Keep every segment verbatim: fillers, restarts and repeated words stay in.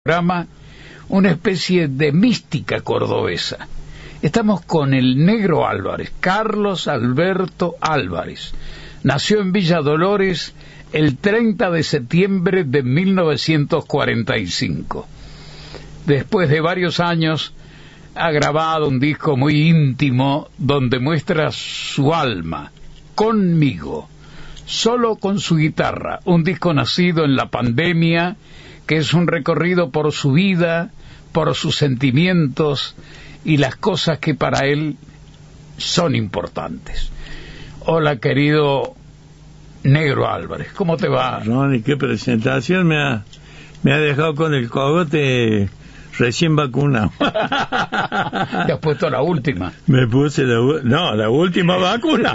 programa una especie de mística cordobesa. Estamos con el Negro Álvarez, Carlos Alberto Álvarez. Nació en Villa Dolores el treinta de septiembre de mil novecientos cuarenta y cinco. Después de varios años ha grabado un disco muy íntimo donde muestra su alma, Conmigo, solo con su guitarra, un disco nacido en la pandemia, que es un recorrido por su vida, por sus sentimientos y las cosas que para él son importantes. Hola, querido Negro Álvarez, ¿cómo te va? Ronnie, qué presentación, me ha, me ha dejado con el cogote recién vacunado. ¿Te has puesto la última? Me puse la, no, la última vacuna.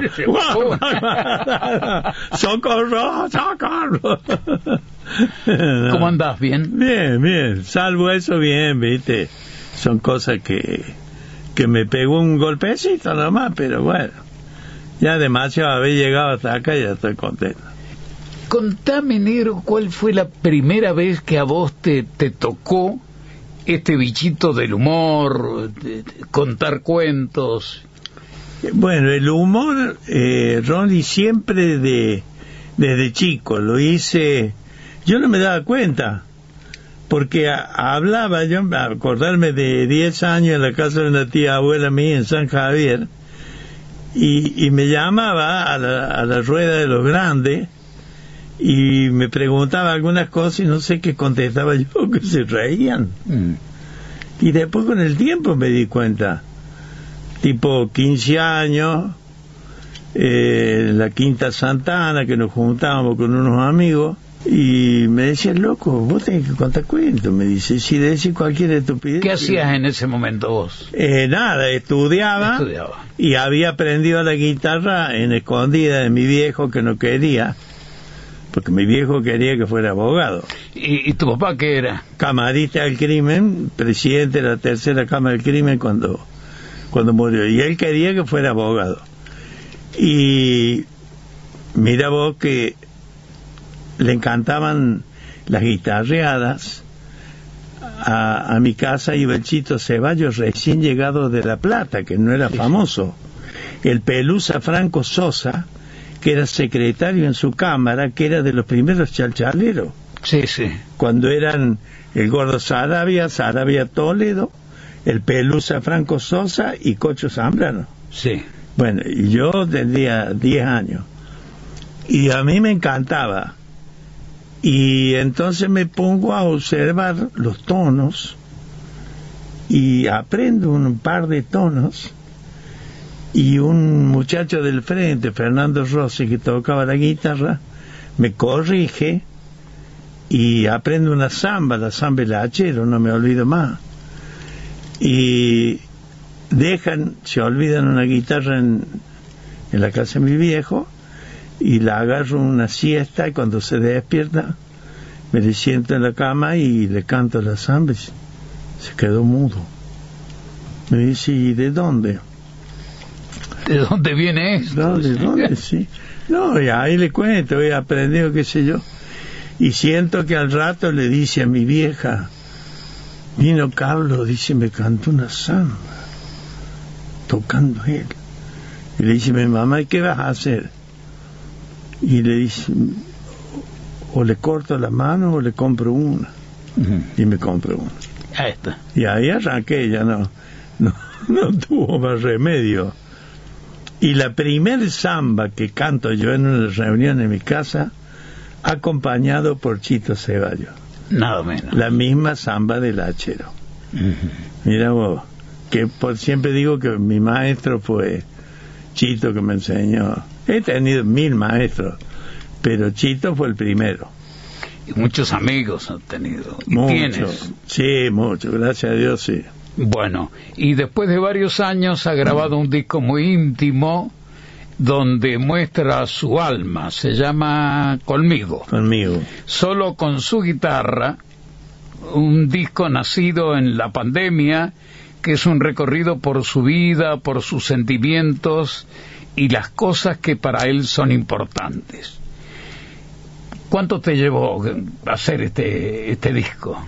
¡Socorro, socorro! No. ¿Cómo andás? ¿Bien? Bien, bien, salvo eso, bien, viste. Son cosas que, que me pegó un golpecito nomás, pero bueno, ya demasiado haber llegado hasta acá y ya estoy contento. Contame, Negro, ¿cuál fue la primera vez que a vos te, te tocó este bichito del humor, de, de contar cuentos? Bueno, el humor, eh, Ronnie, siempre de, desde chico lo hice. Yo no me daba cuenta, porque a, hablaba, yo a acordarme de diez años en la casa de una tía abuela mía en San Javier, y, y me llamaba a la, a la rueda de los grandes, y me preguntaba algunas cosas y no sé qué contestaba yo, que se reían. Mm. Y después con el tiempo me di cuenta, tipo quince años, eh, en la Quinta Santana, que nos juntábamos con unos amigos, y me decía, loco, vos tenés que contar cuentos. Me dice, si decís cualquier estupidez. ¿Qué hacías en ese momento vos? Eh, nada, estudiaba, estudiaba y había aprendido la guitarra en escondida de mi viejo, que no quería, porque mi viejo quería que fuera abogado. ¿Y, y tu papá qué era? Camarista del crimen, presidente de la tercera Cámara del Crimen cuando, cuando murió, y él quería que fuera abogado. Y mira vos que le encantaban las guitarreadas. A, a mi casa iba el Chito Ceballos, recién llegado de La Plata, que no era sí, famoso. El Pelusa Franco Sosa, que era secretario en su cámara, que era de los primeros chalchaleros. Sí, sí. Cuando eran el Gordo Sarabia, Sarabia Toledo, el Pelusa Franco Sosa y Cocho Zambrano. Sí. Bueno, y yo tenía diez años. Y a mí me encantaba. Y entonces me pongo a observar los tonos y aprendo un par de tonos. Y un muchacho del frente, Fernando Rossi, que tocaba la guitarra, me corrige y aprendo una samba, la samba del hachero, no me olvido más. Y dejan, se olvidan una guitarra en, en la casa de mi viejo, y la agarro una siesta, y cuando se despierta me le siento en la cama y le canto la samba. Se quedó mudo. Me dice, ¿y de dónde? ¿De dónde viene esto? No, ¿de dónde? Sí. No, y ahí le cuento, he aprendido, qué sé yo. Y siento que al rato le dice a mi vieja, vino Carlos, dice, me cantó una samba, tocando él. Y le dice mi mamá, ¿y qué vas a hacer? Y le dice, o le corto la mano o le compro una. Uh-huh. Y me compro una. Ahí está. Y ahí arranqué, ya no, no, no tuvo más remedio. Y la primer samba que canto yo en una reunión en mi casa, acompañado por Chito Ceballos. Nada menos. La misma samba del hachero. Uh-huh. Mira vos, que por, siempre digo que mi maestro fue Chito, que me enseñó. He tenido mil maestros, pero Chito fue el primero. Y muchos amigos han tenido. ¿Y mucho, tienes? Sí, mucho, gracias a Dios, sí. Bueno, y después de varios años ha grabado un disco muy íntimo donde muestra su alma, se llama Conmigo. Conmigo. Solo con su guitarra, un disco nacido en la pandemia, que es un recorrido por su vida, por sus sentimientos y las cosas que para él son importantes. ¿Cuánto te llevó a hacer este, este disco?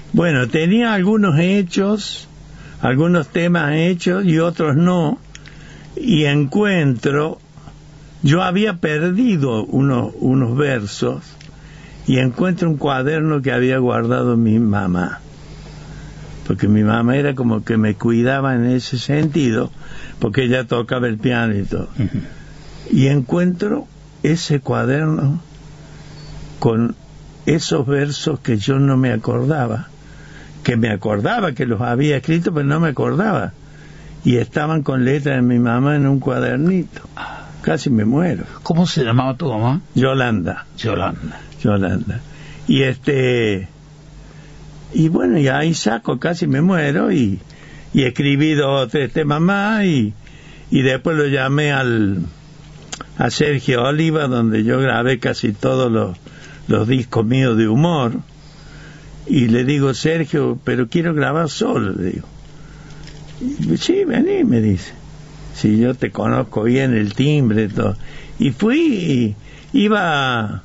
Bueno, tenía algunos hechos, algunos temas hechos y otros no, y encuentro, yo había perdido unos, unos versos, y encuentro un cuaderno que había guardado mi mamá, porque mi mamá era como que me cuidaba en ese sentido, porque ella tocaba el piano y todo. Uh-huh. Y encuentro ese cuaderno con esos versos que yo no me acordaba, que me acordaba que los había escrito, pero no me acordaba, y estaban con letras de mi mamá en un cuadernito. Casi me muero. ¿Cómo se llamaba tu mamá? Yolanda. Yolanda. Yolanda. Y este, y bueno, y ahí saco, casi me muero, y, y escribí dos o tres temas más, y, y después lo llamé al, a Sergio Oliva, donde yo grabé casi todos los, los discos míos de humor, y le digo, Sergio, pero quiero grabar solo, le digo. Y, sí, vení, me dice. Si yo te conozco bien, el timbre, todo. Y fui, y iba a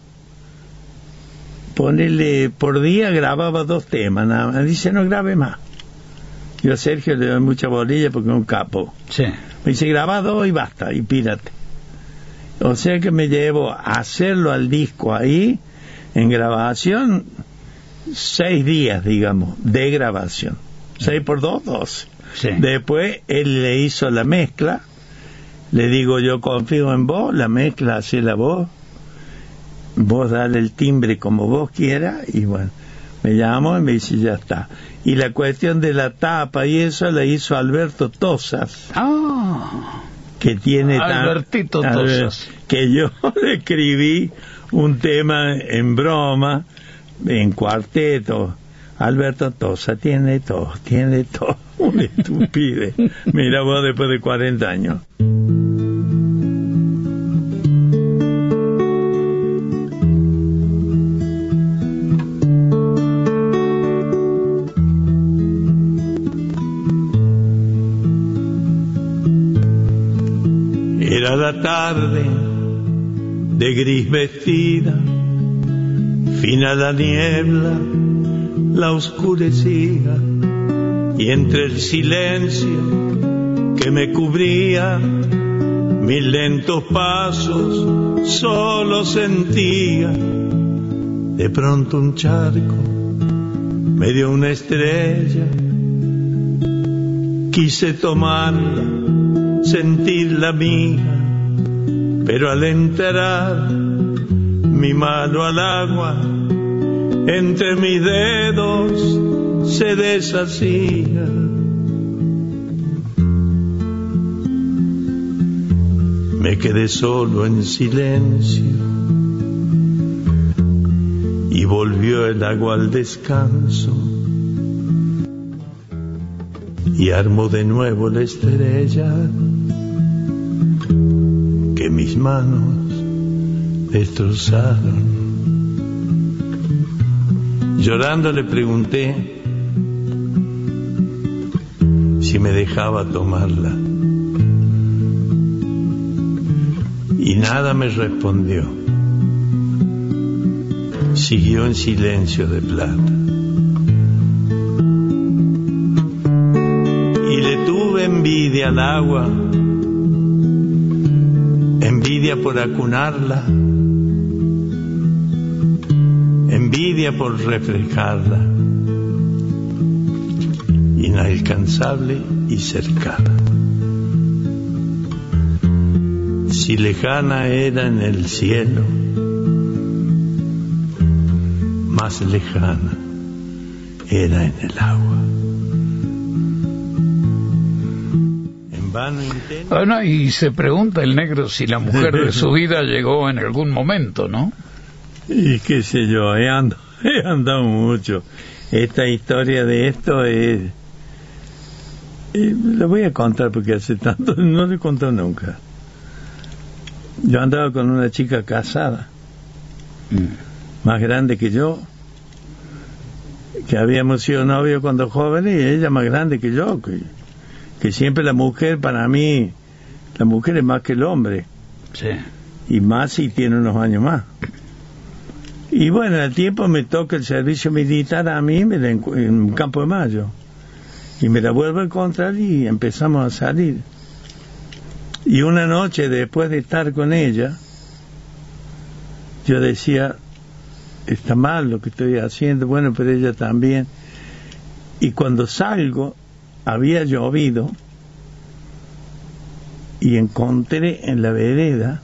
ponerle, por día grababa dos temas, nada más. Dice, no grabe más. Yo a Sergio le doy mucha bolilla porque es un capo. Sí. Me dice, graba dos y basta, y pírate. O sea que me llevo a hacerlo al disco ahí, en grabación, seis días, digamos, de grabación. Seis por dos, doce. Sí. Después él le hizo la mezcla, le digo, yo confío en vos, la mezcla hace la voz, vos dale el timbre como vos quieras, y bueno, me llamó y me dice, ya está. Y la cuestión de la tapa y eso la hizo Alberto Tosas. Ah, que tiene Albertito tan, Tosas. Que yo le escribí un tema en broma, en cuarteto. Alberto Tosa tiene todo, tiene todo. Una estupidez. Mira vos, después de cuarenta años. Era la tarde de gris vestida, fina la niebla la oscurecía, y entre el silencio que me cubría, mis lentos pasos solo sentía. De pronto un charco me dio una estrella, quise tomarla, sentirla mía, pero al entrar mi mano al agua, entre mis dedos se deshacía. Me quedé solo en silencio y volvió el agua al descanso y armó de nuevo la estrella que mis manos destrozaron. Llorando le pregunté si me dejaba tomarla, y nada me respondió. Siguió en silencio de plata. Y le tuve envidia al agua, envidia por acunarla, envidia por reflejarla, inalcanzable y cercana. Si lejana era en el cielo, más lejana era en el agua. En vano intento... Bueno, y se pregunta el negro si la mujer de su vida llegó en algún momento, ¿no? Y qué sé yo, he andado, he andado mucho. Esta historia de esto es... Eh, la voy a contar porque hace tanto, no le he contado nunca. Yo andaba con una chica casada, mm. más grande que yo, que habíamos sido novios cuando jóvenes, y ella más grande que yo, que, que siempre la mujer, para mí, la mujer es más que el hombre. Sí. Y más si tiene unos años más. Y bueno, al tiempo me toca el servicio militar a mí me la encu- en Campo de Mayo. Y me la vuelvo a encontrar y empezamos a salir. Y una noche, después de estar con ella, yo decía, está mal lo que estoy haciendo, bueno, pero ella también. Y cuando salgo, había llovido y encontré en la vereda,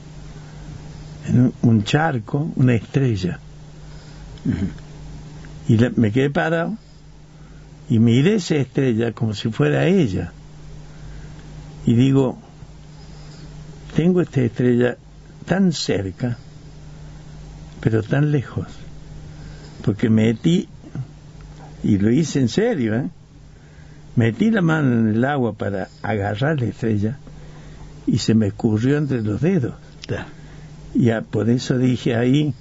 en un charco, una estrella. Uh-huh. Y la, me quedé parado y miré esa estrella como si fuera ella. Y digo, tengo esta estrella tan cerca, pero tan lejos, porque metí, y lo hice en serio, ¿eh? Metí la mano en el agua para agarrar la estrella y se me escurrió entre los dedos. Y a, por eso dije ahí,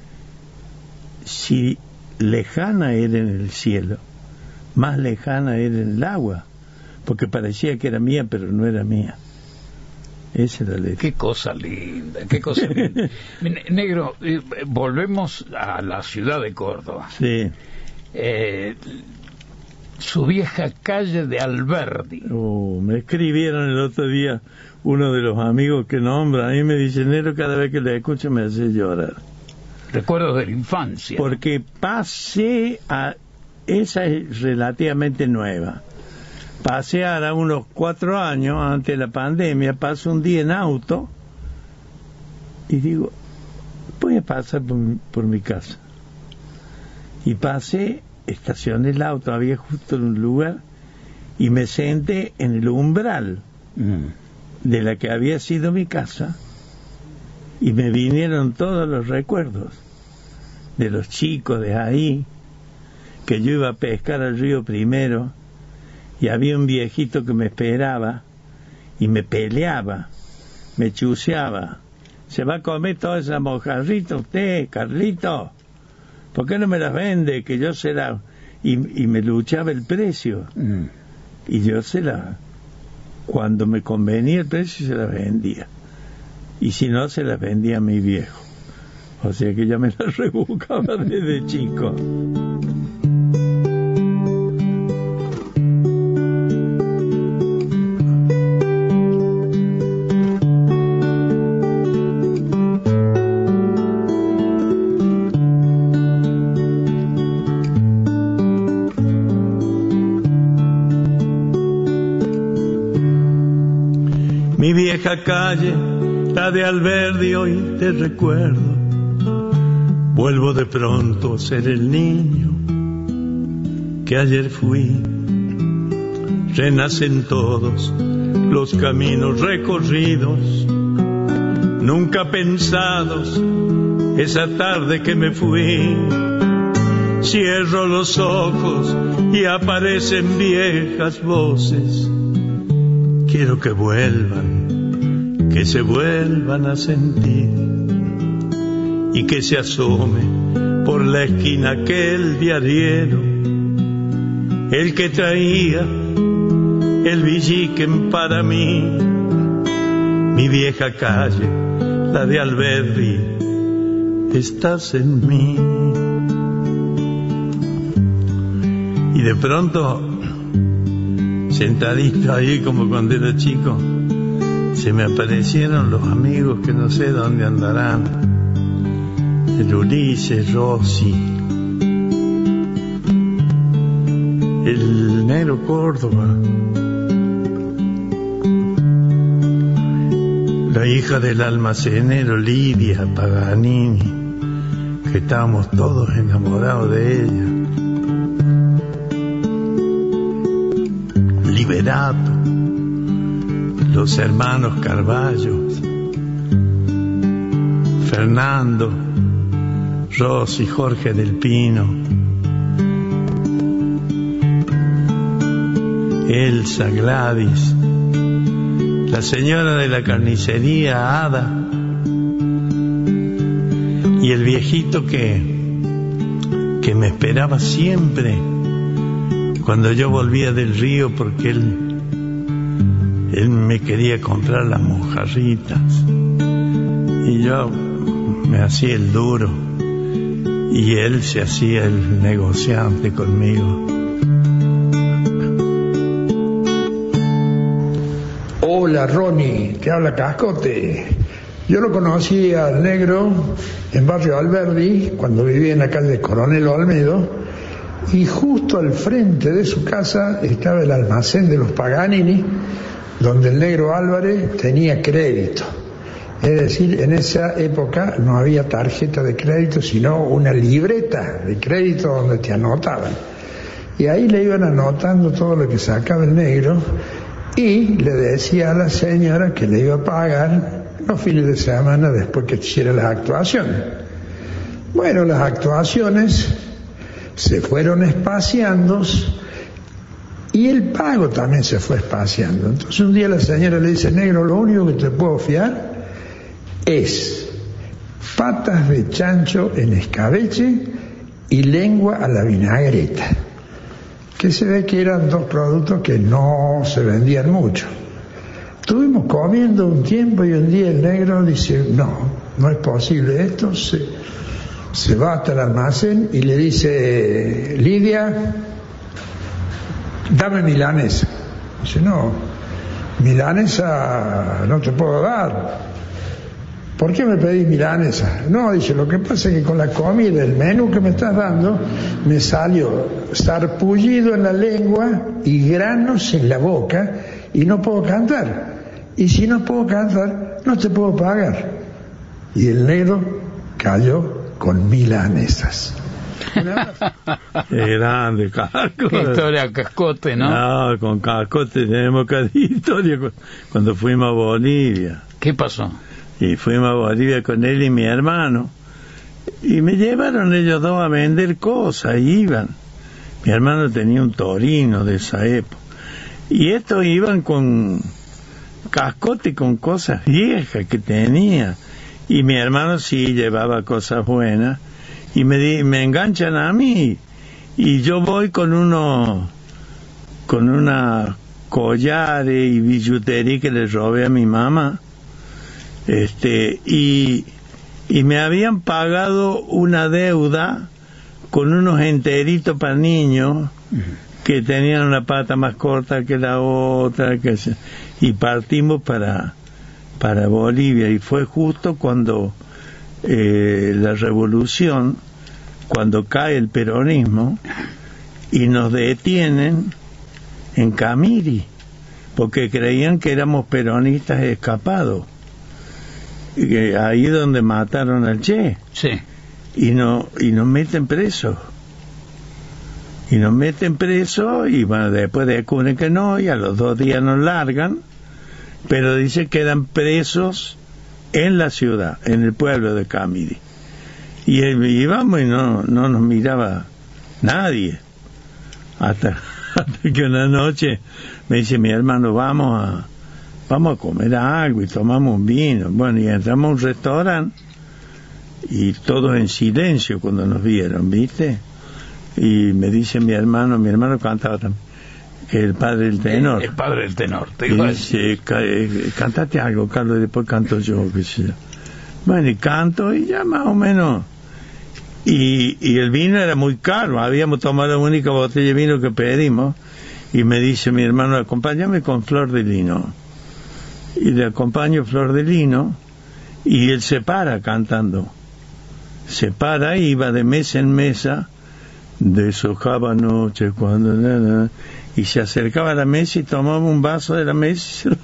si lejana era en el cielo, más lejana era en el agua, porque parecía que era mía, pero no era mía. Esa era la letra. Qué cosa linda, qué cosa linda. Negro, eh, volvemos a la ciudad de Córdoba. Sí. Eh, su vieja calle de Alberdi. Oh, me escribieron el otro día uno de los amigos que nombra, a mí me dice, Negro, cada vez que le escucho me hace llorar. Recuerdos de la infancia. Porque pasé a... Esa es relativamente nueva. Pasé ahora unos cuatro años antes de la pandemia, paso un día en auto y digo, voy a pasar por, por mi casa. Y pasé, estacioné el auto, había justo en un lugar, y me senté en el umbral mm. de la que había sido mi casa, y me vinieron todos los recuerdos de los chicos de ahí, que yo iba a pescar al río primero, y había un viejito que me esperaba, y me peleaba, me chuceaba. ¿Se va a comer toda esa mojarrita usted, Carlito? ¿Por qué no me las vende? Que yo se la... Y, y me luchaba el precio. Mm. Y yo se la... Cuando me convenía el precio, se la vendía. Y si no, se las vendía a mi viejo. O sea que ya me las rebuscaba desde chico. Mi vieja calle, la de Alberdi, hoy te recuerdo. Vuelvo de pronto a ser el niño que ayer fui. Renacen todos los caminos recorridos, nunca pensados, esa tarde que me fui. Cierro los ojos y aparecen viejas voces. Quiero que vuelvan, que se vuelvan a sentir, y que se asome por la esquina aquel diariero, el que traía el villiquen para mí. Mi vieja calle, la de Alberdi, estás en mí. Y de pronto, sentadito ahí como cuando era chico, se me aparecieron los amigos que no sé dónde andarán. El Ulises, Rossi, el Negro Córdoba, la hija del almacenero Lidia Paganini, que estábamos todos enamorados de ella. Liberato, los hermanos Carballos, Fernando, Rosy, Jorge del Pino, Elsa, Gladys, la señora de la carnicería, Ada, y el viejito que, que me esperaba siempre cuando yo volvía del río, porque él, él me quería comprar las mojarritas, y yo me hacía el duro, y él se hacía el negociante conmigo. Hola Ronnie, te habla Cascote. Yo lo conocí al negro en Barrio Alberdi cuando vivía en la calle Coronel Olmedo, y justo al frente de su casa estaba el almacén de los Paganini, donde el negro Álvarez tenía crédito. Es decir, en esa época no había tarjeta de crédito, sino una libreta de crédito donde te anotaban. Y ahí le iban anotando todo lo que sacaba el negro, y le decía a la señora que le iba a pagar los fines de semana después que hiciera las actuaciones. Bueno, las actuaciones se fueron espaciando y el pago también se fue espaciando. Entonces un día la señora le dice: negro, lo único que te puedo fiar es patas de chancho en escabeche y lengua a la vinagreta, que se ve que eran dos productos que no se vendían mucho. Estuvimos comiendo un tiempo y un día el negro dice: no, no es posible esto. Se, se va hasta el almacén y le dice: Lidia, dame milanesa. Dice: no, milanesa no te puedo dar. ¿Por qué me pedís milanesa? No, dice, lo que pasa es que con la comida, el menú que me estás dando, me salió sarpullido en la lengua y granos en la boca y no puedo cantar. Y si no puedo cantar, no te puedo pagar. Y el negro cayó con milanesas. Qué grande, Cascote. Qué historia, Cascote, ¿no? No, con Cascote tenemos cada historia cuando fuimos a Bolivia. ¿Qué pasó? Y fuimos a Bolivia con él y mi hermano, y me llevaron ellos dos a vender cosas, y iban. Mi hermano tenía un Torino de esa época, y estos iban con Cascote, con cosas viejas que tenía, y mi hermano sí llevaba cosas buenas, y me, di, me enganchan a mí, y yo voy con uno, con una collares y billutería que le robé a mi mamá. Este, y, y me habían pagado una deuda con unos enteritos para niños que tenían una pata más corta que la otra, que se, y partimos para, para Bolivia, y fue justo cuando eh, la revolución, cuando cae el peronismo, y nos detienen en Camiri, porque creían que éramos peronistas escapados. Y ahí donde mataron al Che. Sí. Y no y nos meten presos. Y nos meten presos y bueno, después descubren que no, y a los dos días nos largan, pero dice que eran presos en la ciudad, en el pueblo de Camiri. Y íbamos y no, no nos miraba nadie. Hasta, hasta que una noche me dice mi hermano: vamos a vamos a comer algo, y tomamos un vino. Bueno, y entramos a un restaurante y todos en silencio cuando nos vieron, ¿viste? Y me dice mi hermano, mi hermano cantaba también, que el padre del tenor. El, el padre del tenor, te y digo. dice: cantate algo, Carlos, y después canto yo, qué sé yo. Bueno, y canto y ya más o menos. Y, y el vino era muy caro, habíamos tomado la única botella de vino que pedimos, y me dice mi hermano: acompáñame con Flor de Lino. Y le acompaño Flor de Lino, y él se para cantando, se para y va de mesa en mesa, deshojaba noche cuando na, na, y se acercaba a la mesa y tomaba un vaso de la mesa y se lo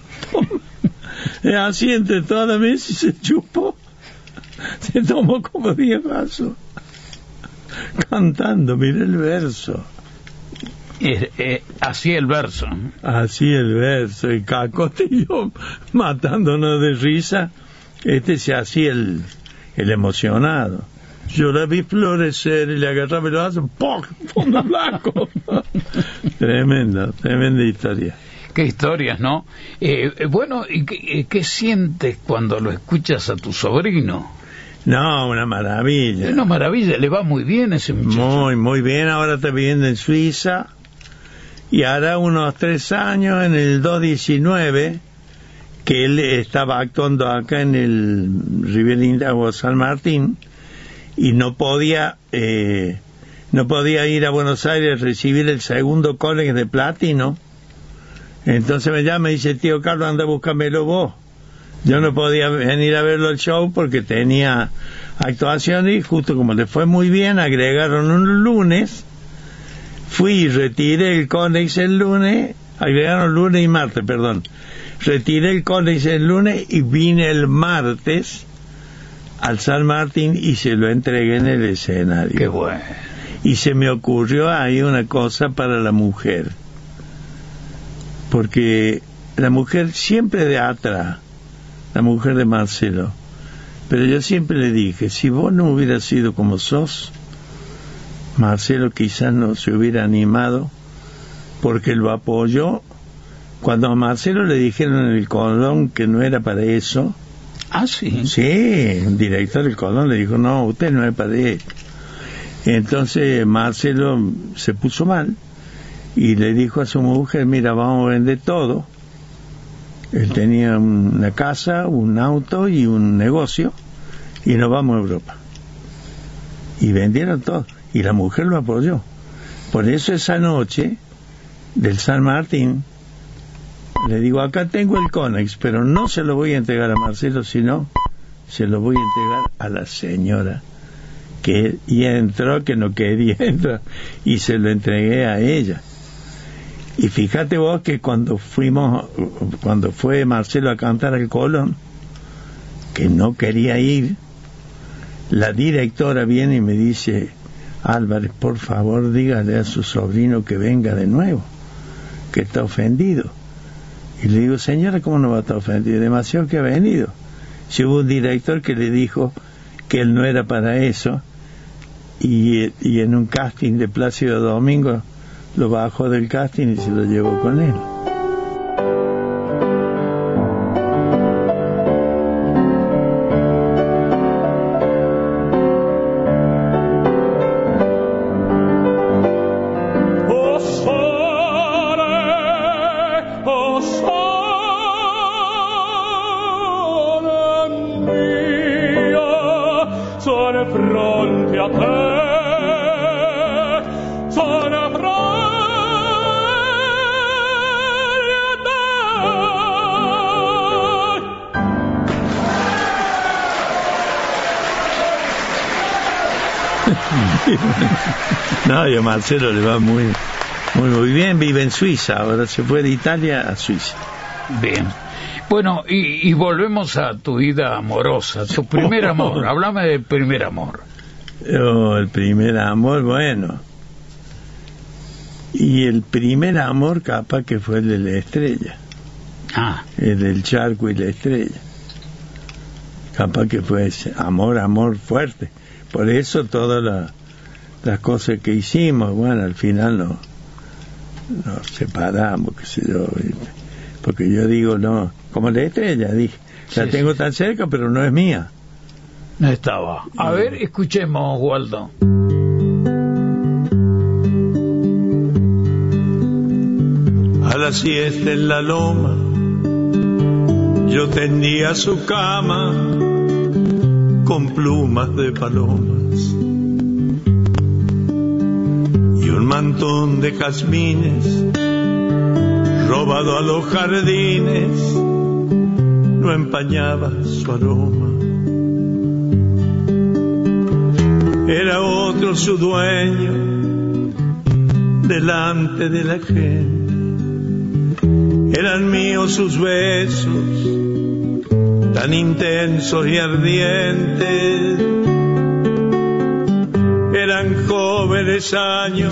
toma así entre toda la mesa, y se chupó, se tomó como diez vasos cantando. Mira el verso. Eh, eh, así el verso. Así el verso, y Cascote y yo matándonos de risa. Este se hacía el, el emocionado. Yo la vi florecer y le agarraba el vaso, ¡pum! Fondo blanco. Tremenda, tremenda historia. Qué historias, ¿no? Eh, eh, bueno, ¿y qué, qué sientes cuando lo escuchas a tu sobrino? No, una maravilla. Una maravilla, le va muy bien ese muchacho. Muy, muy bien. Ahora está viviendo en Suiza. Y hará unos tres años, en el dos diecinueve, que él estaba actuando acá en el Riviera o San Martín, y no podía eh, no podía ir a Buenos Aires a recibir el segundo Conex de platino. Entonces me llama y dice, tío Carlos, anda, búscamelo vos. Yo no podía venir a verlo al show porque tenía actuación, y justo como le fue muy bien, agregaron un lunes. Fui y retiré el Conex el lunes, agregaron lunes y martes, perdón. Retiré el Conex el lunes y vine el martes al San Martín y se lo entregué en el escenario. Qué bueno. Y se me ocurrió ahí una cosa para la mujer, porque la mujer siempre de atrás, la mujer de Marcelo, pero yo siempre le dije, si vos no hubieras sido como sos, Marcelo quizás no se hubiera animado, porque lo apoyó. Cuando a Marcelo le dijeron en el Colón que no era para eso. Ah, sí. Sí, el director del Colón le dijo, no, usted no es para eso. Entonces Marcelo se puso mal y le dijo a su mujer, mira, vamos a vender todo. Él tenía una casa, un auto y un negocio, y nos vamos a Europa. Y vendieron todo, y la mujer lo apoyó. Por eso esa noche del San Martín le digo, acá tengo el Conex, pero no se lo voy a entregar a Marcelo, sino se lo voy a entregar a la señora que y entró, que no quería entrar, y se lo entregué a ella. Y fíjate vos que cuando fuimos, cuando fue Marcelo a cantar al Colón, que no quería ir, la directora viene y me dice, Álvarez, por favor dígale a su sobrino que venga de nuevo, que está ofendido. Y le digo, señora, ¿cómo no va a estar ofendido? Demasiado que ha venido. Si hubo un director que le dijo que él no era para eso, y, y en un casting de Plácido Domingo lo bajó del casting y se lo llevó con él. No, y a Marcelo le va muy, muy, muy bien, vive en Suiza, ahora se fue de Italia a Suiza. Bien. Bueno, y, y volvemos a tu vida amorosa, tu primer amor, háblame del primer amor. Oh, el primer amor, bueno. Y el primer amor capaz que fue el de la estrella. Ah. El del charco y la estrella. Capaz que fue ese amor, amor fuerte. Por eso todas la, las cosas que hicimos, bueno, al final no, nos separamos, qué sé yo, ¿viste? Porque yo digo, no, como la estrella, dije, la sí, tengo sí, tan cerca, pero no es mía. No estaba. A ver, escuchemos, Waldo. A la siesta en la loma, yo tendía su cama con plumas de palomas y un mantón de jazmines robado a los jardines no empañaba su aroma. Era otro su dueño delante de la gente. Eran míos sus besos tan intensos y ardientes. Eran jóvenes años,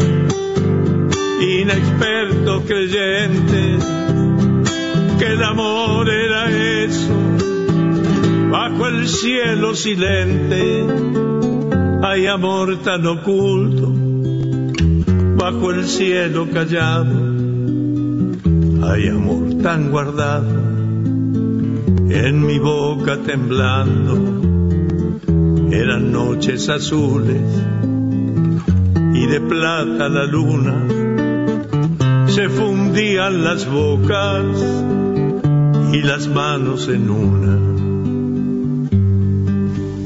inexpertos creyentes, que el amor era eso, bajo el cielo silente. Hay amor tan oculto, bajo el cielo callado. Hay amor tan guardado, en mi boca temblando. Eran noches azules y de plata la luna. Se fundían las bocas y las manos en una.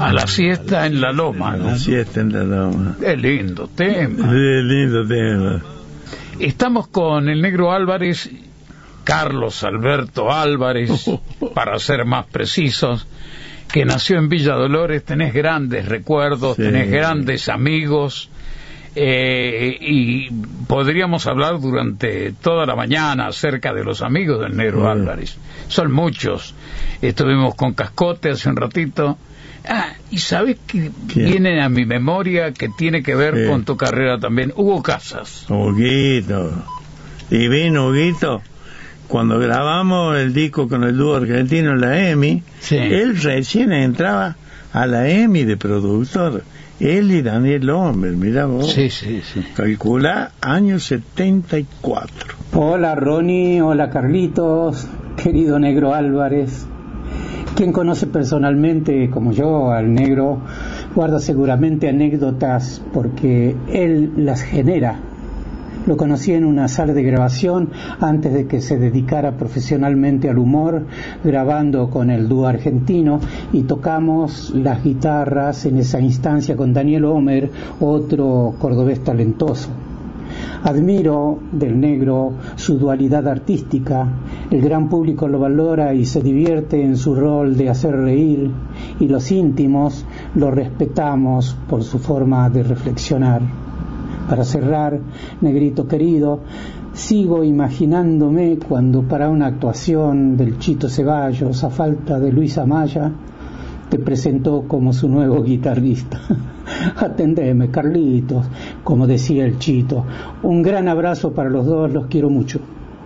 A la siesta en la loma, ¿no? A la siesta en la loma. Qué lindo tema. Qué lindo tema. Estamos con el Negro Álvarez, Carlos Alberto Álvarez, para ser más precisos, que nació en Villa Dolores. Tenés grandes recuerdos, sí. Tenés grandes amigos, eh, y podríamos hablar durante toda la mañana acerca de los amigos del Negro sí. Álvarez. Son muchos. Estuvimos con Cascote hace un ratito. Ah, y sabes que ¿Quién? Viene a mi memoria que tiene que ver sí. con tu carrera también, Hugo Casas. Huguito, divino Huguito. Cuando grabamos el disco con el dúo argentino en la EMI, sí. él recién entraba a la EMI de productor. Él y Daniel Homer, mira vos. Sí, sí, sí. Calcula año setenta y cuatro. Hola Ronnie, hola Carlitos, querido Negro Álvarez. Quien conoce personalmente, como yo, al Negro, guarda seguramente anécdotas porque él las genera. Lo conocí en una sala de grabación antes de que se dedicara profesionalmente al humor, grabando con el dúo argentino, y tocamos las guitarras en esa instancia con Daniel Homer, otro cordobés talentoso. Admiro del Negro su dualidad artística. El gran público lo valora y se divierte en su rol de hacer reír, y los íntimos lo respetamos por su forma de reflexionar. Para cerrar, Negrito querido, sigo imaginándome cuando para una actuación del Chito Ceballos, a falta de Luis Amaya, te presentó como su nuevo guitarrista. Atendeme, Carlitos, como decía el Chito. Un gran abrazo para los dos, los quiero mucho.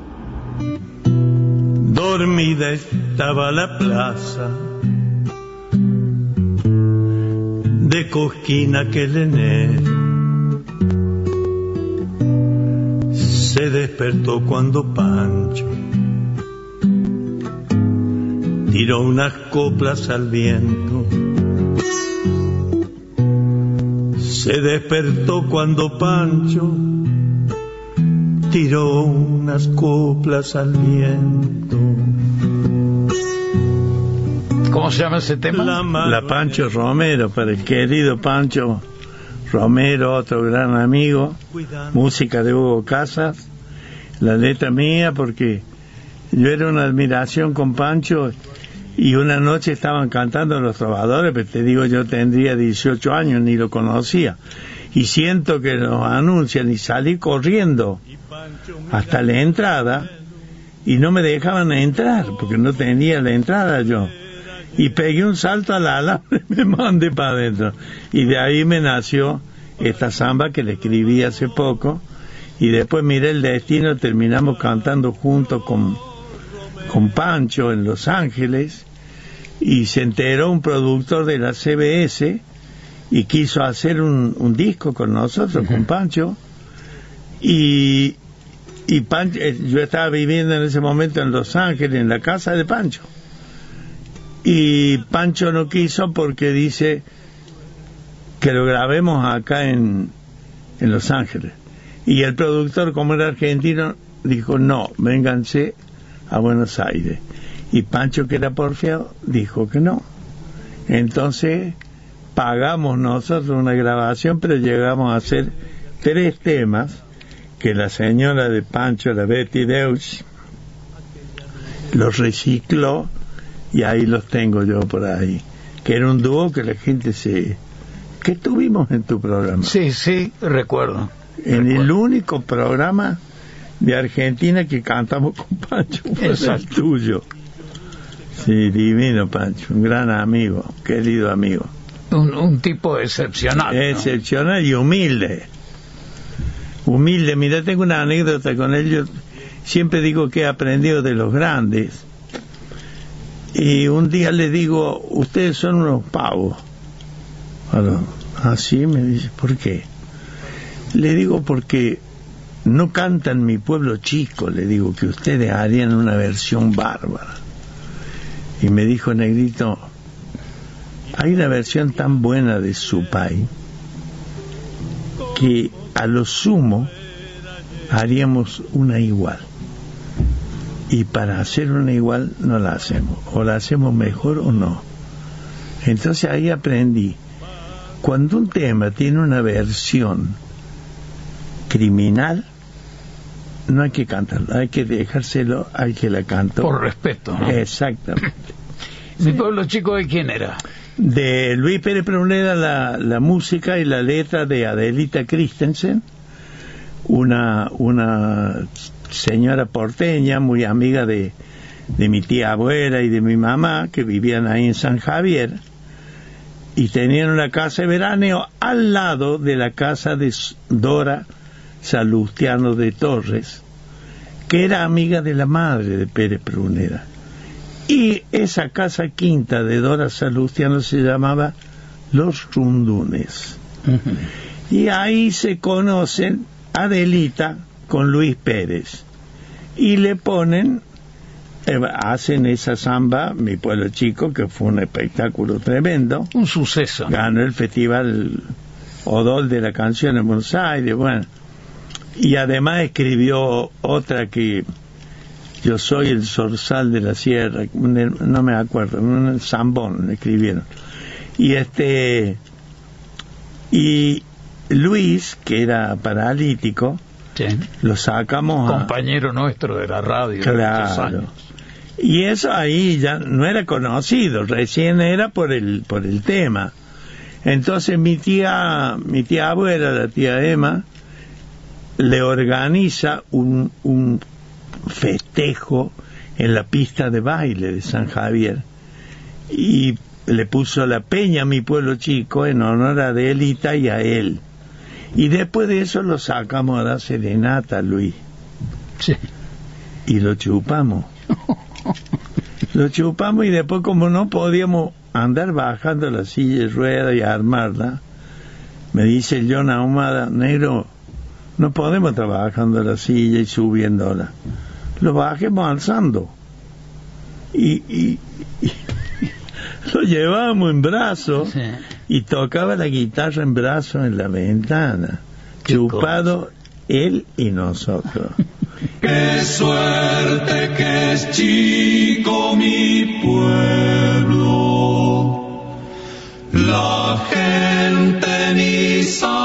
Dormida estaba la plaza de Cosquín aquel enero. Se despertó cuando Pancho tiró unas coplas al viento. Se despertó cuando Pancho tiró unas coplas al viento. ¿Cómo se llama ese tema? La, La Pancho Romero, para el querido Pancho Romero, otro gran amigo. Música de Hugo Casas. La letra mía, porque yo era una admiración con Pancho, y una noche estaban cantando Los Trovadores, pero te digo, yo tendría dieciocho años, ni lo conocía, y siento que nos anuncian y salí corriendo hasta la entrada y no me dejaban entrar porque no tenía la entrada yo, y pegué un salto al alambre y me mandé para adentro, y de ahí me nació esta samba que le escribí hace poco. Y después miré el destino, terminamos cantando juntos con, con Pancho en Los Ángeles, y se enteró un productor de la C B S y quiso hacer un, un disco con nosotros, uh-huh. con Pancho, y, y Pancho, yo estaba viviendo en ese momento en Los Ángeles, en la casa de Pancho, y Pancho no quiso porque dice que lo grabemos acá en, en Los Ángeles. Y el productor, como era argentino, dijo, no, vénganse a Buenos Aires. Y Pancho, que era porfiado, dijo que no. Entonces, pagamos nosotros una grabación, pero llegamos a hacer tres temas que la señora de Pancho, la Betty Deutsch, los recicló, y ahí los tengo yo por ahí. Que era un dúo que la gente se... ¿Qué tuvimos en tu programa? Sí, sí, recuerdo. En recuerdo. El único programa de Argentina que cantamos con Pancho fue el tuyo. Sí, divino Pancho, un gran amigo, querido amigo. Un, un tipo excepcional, ¿no? Excepcional y humilde. Humilde, mira, tengo una anécdota con él. Yo siempre digo que he aprendido de los grandes. Y un día le digo, ustedes son unos pavos. Bueno, así me dice, ¿por qué? Le digo, porque no cantan Mi Pueblo Chico, le digo, que ustedes harían una versión bárbara. Y me dijo, Negrito, hay una versión tan buena de Supay que a lo sumo haríamos una igual, y para hacer una igual no la hacemos, o la hacemos mejor o no. Entonces ahí aprendí, cuando un tema tiene una versión criminal, no hay que cantarlo, hay que dejárselo al que la cantó. Por respeto, ¿no? Exactamente. ¿Mi pueblo chico de quién era? De Luis Pérez Pruneda, la, la música y la letra de Adelita Christensen, una, una señora porteña muy amiga de, de mi tía abuela y de mi mamá, que vivían ahí en San Javier, y tenían una casa de veraneo al lado de la casa de Dora Salustiano de Torres, que era amiga de la madre de Pérez Pruneda. Y esa casa quinta de Dora Salustiano se llamaba Los Rundunes. Uh-huh. Y ahí se conocen Adelita con Luis Pérez. Y le ponen, eh, hacen esa samba, Mi Pueblo Chico, que fue un espectáculo tremendo. Un suceso. Ganó el Festival Odol de la Canción en Buenos Aires, bueno. Y además escribió otra que... Yo soy el zorzal de la sierra, no me acuerdo, un zambón escribieron. Y este y Luis, que era paralítico, sí, lo sacamos a... Compañero nuestro de la radio. Claro. Y eso ahí ya no era conocido, recién era por el por el tema. Entonces mi tía, mi tía abuela, la tía Emma, le organiza un, un festejo en la pista de baile de San Javier y le puso la peña Mi Pueblo Chico en honor a Adelita y a él, y después de eso lo sacamos a la serenata, Luis, sí, y lo chupamos lo chupamos y después, como no podíamos andar bajando la silla de ruedas y armarla, me dice el John Ahumada: negro, no podemos estar bajando la silla y subiéndola, lo bajemos alzando. Y, y, y lo llevábamos en brazos, sí, y tocaba la guitarra en brazos en la ventana, chupado cosa, él y nosotros. Qué suerte que es chico mi pueblo, la gente ni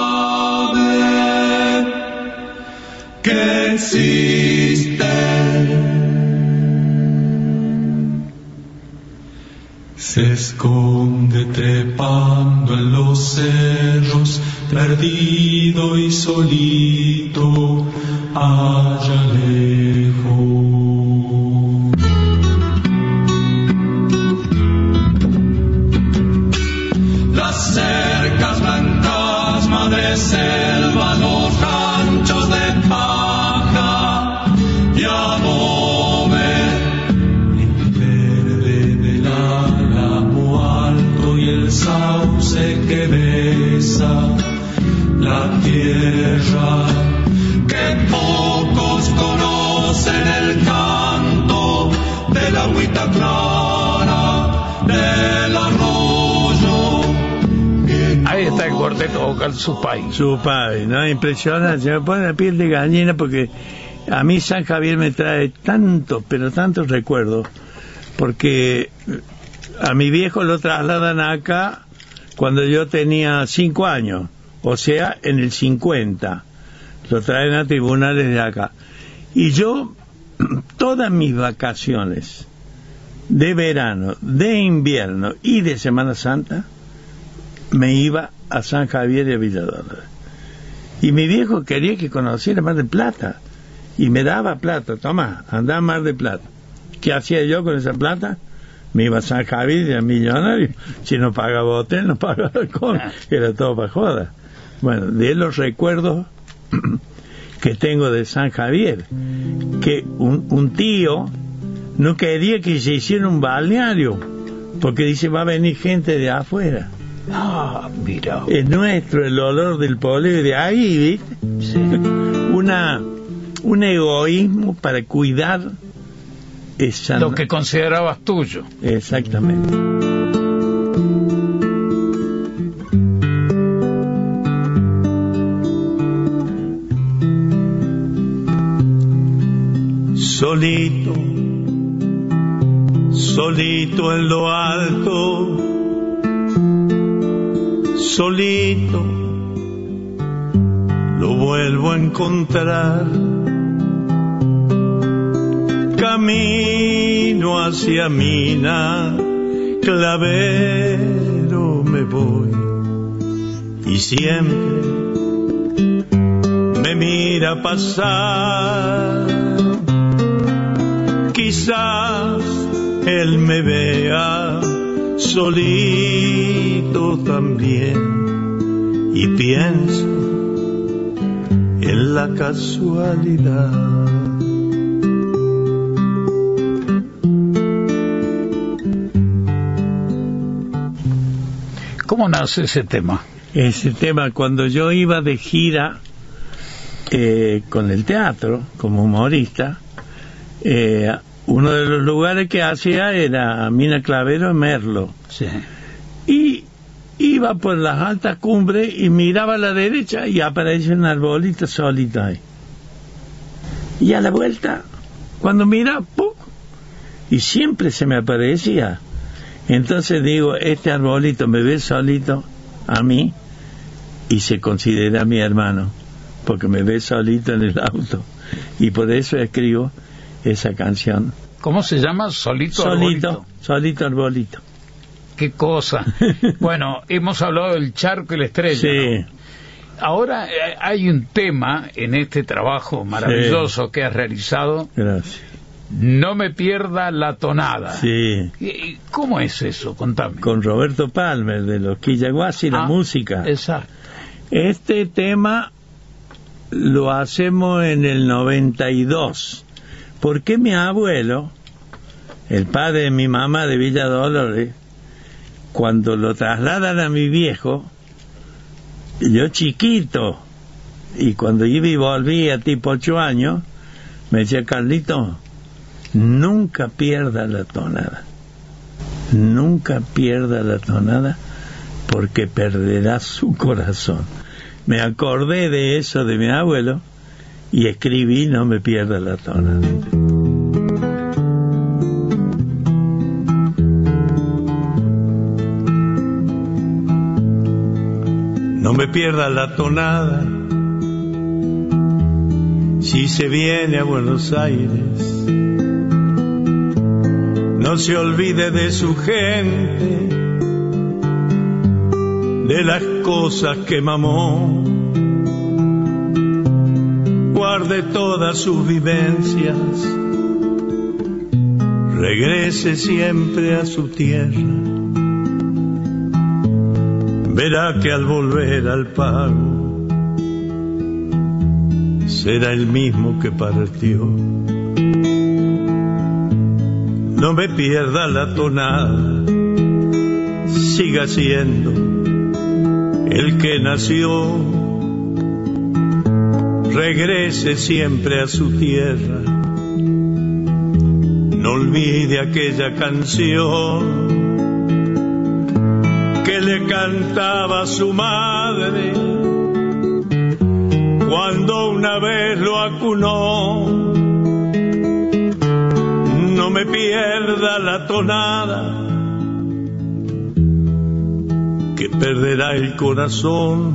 sabe que existe. Se esconde trepando en los cerros, perdido y solito, allá lejos. Las cercas blancas, madre selva, los ranchos de paja y adobe, el verde del álamo alto y el sauce que besa la tierra, que pocos conocen el canto de la agüita clara del arroyo. Ahí está el cuarteto vocal Supay. Supay, ¿no? Impresiona, se me pone la piel de gallina porque a mí San Javier me trae tantos, pero tantos recuerdos, porque a mi viejo lo trasladan acá cuando yo tenía cinco años, o sea, en el cincuenta. Lo traen a tribunales de acá. Y yo, todas mis vacaciones de verano, de invierno y de Semana Santa, me iba a San Javier y a Villa Dolores. Y mi viejo quería que conociera Mar del Plata, y me daba plata. Toma, andá a Mar del Plata. ¿Qué hacía yo con esa plata? Me iba a San Javier y era millonario. Si no pagaba hotel, no pagaba alcohol. Era todo para joda. Bueno, de los recuerdos que tengo de San Javier, que un, un tío no quería que se hiciera un balneario, porque dice, va a venir gente de afuera. Ah, mira. Es nuestro el olor del poleo de ahí, ¿viste? Sí. Una, un egoísmo para cuidar esa... lo que considerabas tuyo. Exactamente. Solito, solito en lo alto solito lo vuelvo a encontrar. Camino hacia Mina, Clavero me voy, y siempre me mira pasar. Quizás él me vea solito también, y pienso en la casualidad. ¿Cómo nace ese tema? Ese tema, cuando yo iba de gira eh, con el teatro, como humorista, eh, uno de los lugares que hacía era Mina, Clavero y Merlo. Sí. Y iba por las altas cumbres y miraba a la derecha y aparece un arbolito solito ahí. Y a la vuelta, cuando mira, ¡pum! Y siempre se me aparecía. Entonces digo, este arbolito me ve solito a mí y se considera mi hermano, porque me ve solito en el auto. Y por eso escribo esa canción. ¿Cómo se llama? Solito, solito arbolito. Solito arbolito. Qué cosa. Bueno, hemos hablado del charco y la estrella. Sí. ¿No? Ahora eh, hay un tema en este trabajo maravilloso sí. que has realizado. Gracias. No me pierda la tonada. Sí. ¿Cómo es eso? Contame. Con Roberto Palmer, de los Quillaguasi, la ah, música. Exacto. Este tema lo hacemos en el noventa y dos, porque mi abuelo, el padre de mi mamá de Villa Dolores, cuando lo trasladan a mi viejo, yo chiquito, y cuando iba y volvía tipo ocho años, me decía, Carlito, nunca pierda la tonada, nunca pierda la tonada, porque perderá su corazón. Me acordé de eso de mi abuelo y escribí No me pierda la tonada. No me pierda la tonada si se viene a Buenos Aires. No se olvide de su gente, de las cosas que mamó. Guarde todas sus vivencias, regrese siempre a su tierra. Verá que al volver al pago será el mismo que partió. No me pierda la tonada, siga siendo el que nació. Regrese siempre a su tierra, no olvide aquella canción que le cantaba su madre cuando una vez lo acunó. No me pierda la tonada, que perderá el corazón.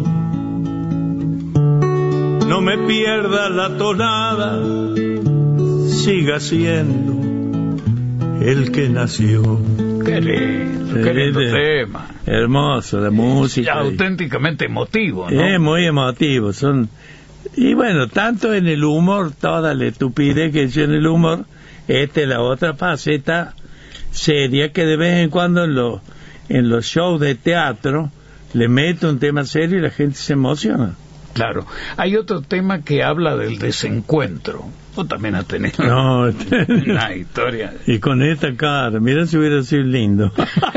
No me pierda la tonada, siga siendo el que nació. Qué lindo, qué lindo tema. Hermoso, la música. Es auténticamente emotivo, ¿no? Es muy emotivo. Son... Y bueno, tanto en el humor, toda la estupidez que yo en el humor, esta es la otra faceta seria que de vez en cuando en los, en los shows de teatro le meto un tema serio y la gente se emociona. Claro. Hay otro tema que habla del desencuentro. Tú también has tenido no, una historia. Y con esta cara, mira si hubiera sido lindo.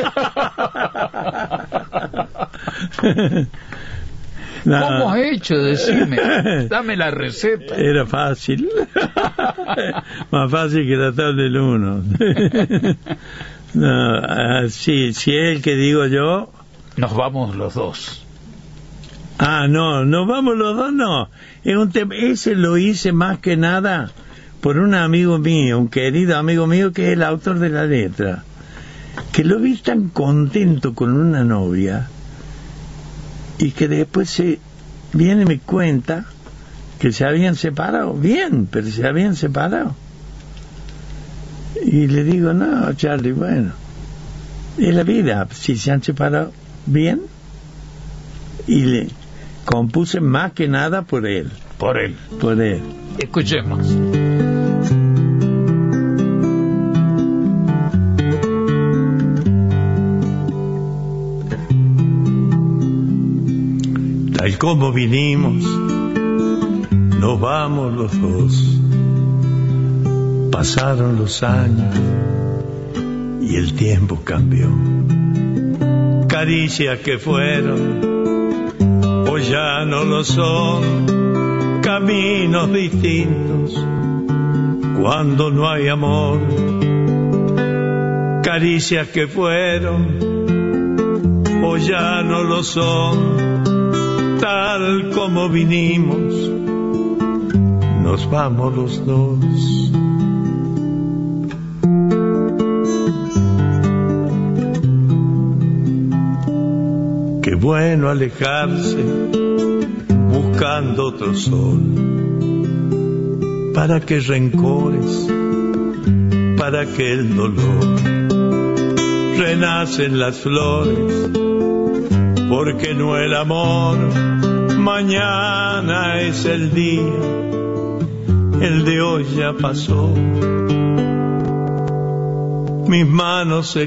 No. ¿Cómo has hecho? Decime. Dame la receta. Era fácil. Más fácil que la tabla del uno. No, uh, sí, si es el que digo yo. Nos vamos los dos. Ah, no, nos vamos los dos, no. Es un tema, ese lo hice más que nada por un amigo mío, un querido amigo mío que es el autor de la letra, que lo vi tan contento con una novia y que después se viene y me cuenta que se habían separado, bien, pero se habían separado. Y le digo, no, Charlie, bueno, es la vida, si se han separado, bien. Y le compuse más que nada por él. Por él. Por él. Escuchemos. Tal como vinimos, nos vamos los dos. Pasaron los años y el tiempo cambió. Caricias que fueron, hoy ya no lo son. Caminos distintos cuando no hay amor. Caricias que fueron, hoy ya no lo son. Tal como vinimos, nos vamos los dos. Qué bueno alejarse buscando otro sol. ¿Para qué rencores? ¿Para qué el dolor? Renacen las flores, porque no el amor. Mañana es el día, el de hoy ya pasó. Mis manos se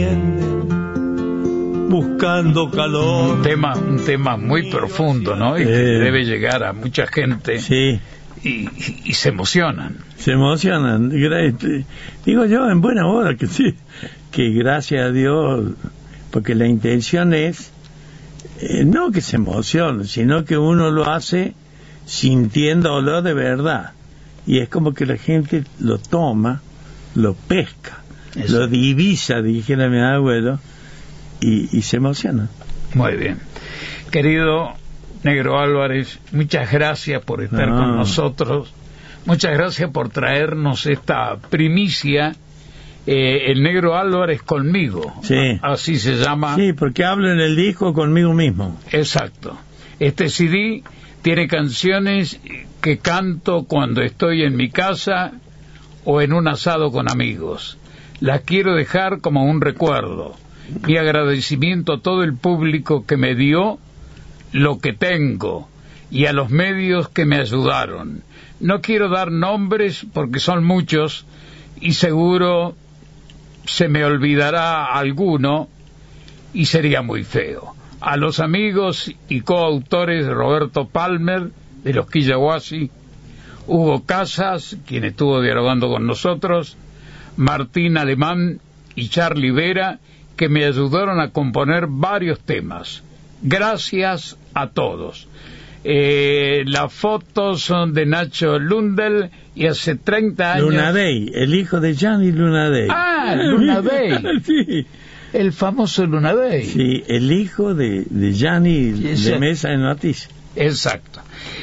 extienden buscando calor. Un tema, un tema muy profundo, ¿no? Y eh, que debe llegar a mucha gente. Sí. Y, y, y se emocionan. Se emocionan. Digo yo en buena hora que sí, que gracias a Dios, porque la intención es eh, no que se emocione, sino que uno lo hace sintiéndolo de verdad. Y es como que la gente lo toma, lo pesca, eso, lo divisa, dijera mi abuelo, y, y se emociona. Muy bien. Querido Negro Álvarez, muchas gracias por estar no. con nosotros. Muchas gracias por traernos esta primicia. Eh, el Negro Álvarez conmigo. Sí. Así se llama. Sí, porque hablo en el disco conmigo mismo. Exacto. Este C D tiene canciones que canto cuando estoy en mi casa o en un asado con amigos. Las quiero dejar como un recuerdo. Mi agradecimiento a todo el público que me dio lo que tengo y a los medios que me ayudaron. No quiero dar nombres porque son muchos y seguro se me olvidará alguno y sería muy feo. A los amigos y coautores Roberto Palmer de los Quillahuasi, Hugo Casas, quien estuvo dialogando con nosotros, Martín Alemán y Charlie Vera, que me ayudaron a componer varios temas. Gracias a todos. Eh, las fotos son de Nacho Lundel y hace treinta años... Lunadei, el hijo de Gianni Lunadei. Ah, Lunadei. Sí. El famoso Lunadei. Sí, el hijo de, de Gianni de Mesa de Noticias. Exacto.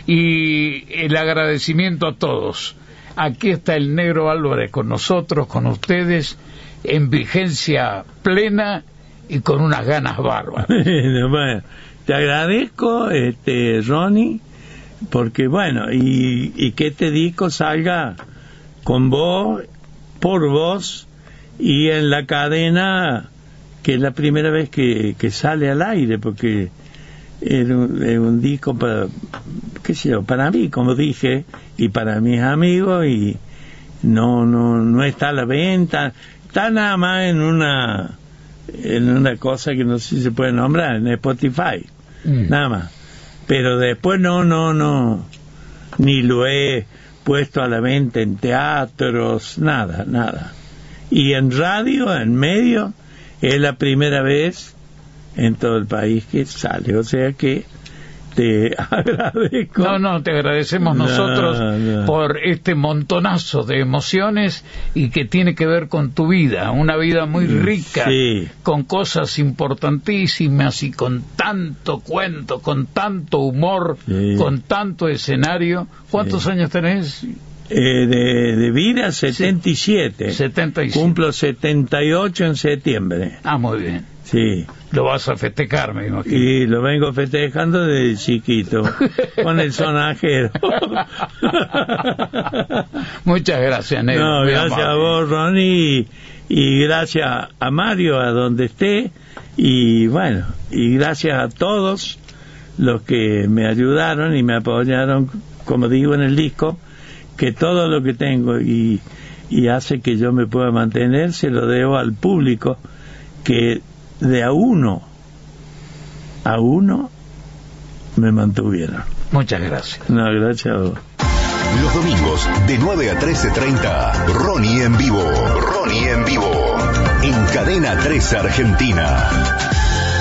Y el agradecimiento a todos. Aquí está el Negro Álvarez con nosotros, con ustedes, en vigencia plena y con unas ganas bárbaras. Bueno, te agradezco, este, Ronnie, porque bueno, y, y que este disco salga con vos, por vos, y en la cadena, que es la primera vez que, que sale al aire, porque es un, es un disco para, qué sé yo, para mí, como dije, y para mis amigos, y no, no, no está a la venta, está nada más en una, en una cosa que no sé si se puede nombrar, en Spotify, mm. nada más. Pero después no, no, no, ni lo he puesto a la venta en teatros, nada, nada. Y en radio, en medio, es la primera vez en todo el país que sale, o sea que te agradezco. No, no, te agradecemos no, nosotros no. por este montonazo de emociones y que tiene que ver con tu vida, una vida muy rica, sí. con cosas importantísimas y con tanto cuento, con tanto humor, sí. con tanto escenario. ¿Cuántos sí. años tenés? Eh, de, de vida, setenta y siete. setenta y siete. Cumplo setenta y ocho en septiembre. Ah, muy bien. Sí. Lo vas a festejar, me imagino. Y lo vengo festejando desde chiquito, con el sonajero. Muchas gracias, Negro. No, gracias amable. A vos, Ronnie, y, y gracias a Mario, a donde esté, y bueno, y gracias a todos los que me ayudaron y me apoyaron, como digo en el disco, que todo lo que tengo y, y hace que yo me pueda mantener, se lo debo al público, que de a uno a uno me mantuvieron. Muchas gracias. No, gracias a vos. Los domingos de nueve a trece treinta, Ronnie en vivo. Ronnie en vivo. En Cadena tres Argentina.